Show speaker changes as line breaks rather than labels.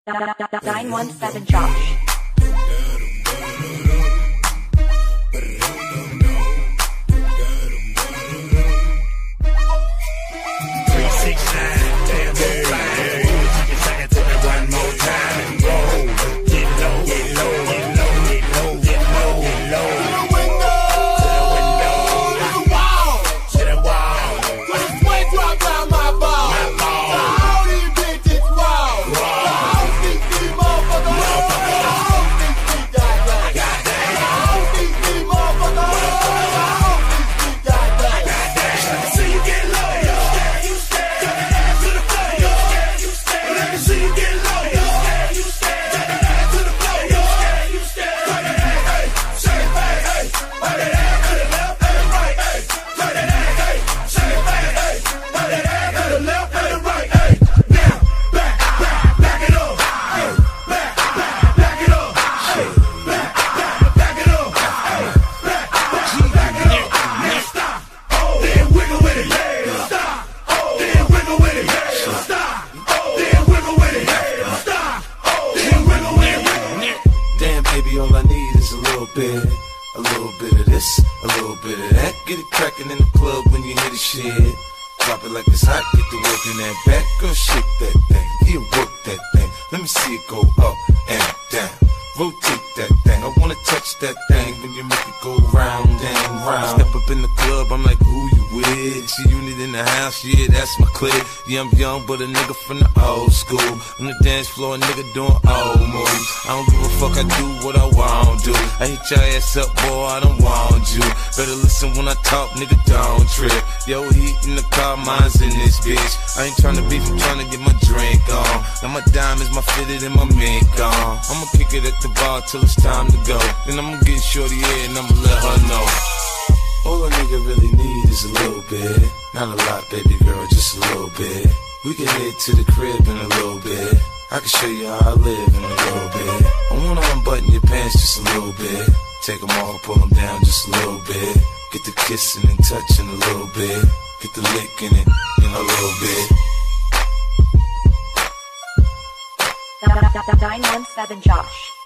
917 Josh.
369, damn, that's fine. You take it to me one more time and roll. Get low, get low, get low, get low, get low, get low. To the window, to the wall, to the wall. To the sweat drop down my ball. My ball. To all these bitches raw. All these motherfuckers. All these goddamn. All these motherfuckers. All these goddamn. Let me see you get low. You stare. Turn that ass to the floor. You stare. Let me see you get low. You stare. Turn that ass to the floor. You stare. Turn that ass. Hey, shake it back. Hey, turn that ass to the left and the right. Hey, turn that ass. Hey, shake it back. Hey, turn that ass to the left and the right. Hey, now back it up. Hey, back it up. Hey, back it up. Hey, back it up. Now stop. Then wiggle with it. Stop. Then wiggle with it. Stop. Then wiggle with it. Stop. Then wiggle with it.
Damn, baby, all I need is a little bit of this, a little bit of that. Get it crackin' in the club when you hear the shit. Drop it like it's hot, get the work in that back. Girl, shake that thing, yeah, work that thing. Let me see it go up and down. Rotate that thing, I wanna touch that thing when you make it go round and round. Step up in the club, I'm like, who you with? See unit in the house, yeah, that's my clique. Yeah, I'm young, but a nigga from the old school. On the dance floor, a nigga doing old moves. I don't give a fuck, I do what I want to. I hit your ass up, boy, I don't want you. Better listen when I talk, nigga, don't trip. Yo, heat in the car, mine's in this bitch. I ain't tryna beef, I'm tryna get my drink on. Now my diamonds, my fitted, and my mink on. I'ma kick it at the bar till it's time to go. Then I'ma get shorty here and I'ma let her know. All a nigga really need is a little bit. Not a lot, baby girl, just a little bit. We can head to the crib in a little bit. I can show you how I live in a little bit. I wanna unbutton your pants just a little bit. Take them off, pull them down just a little bit. Get the kissing and touching a little bit. Get the licking it in a little bit.
917 Josh.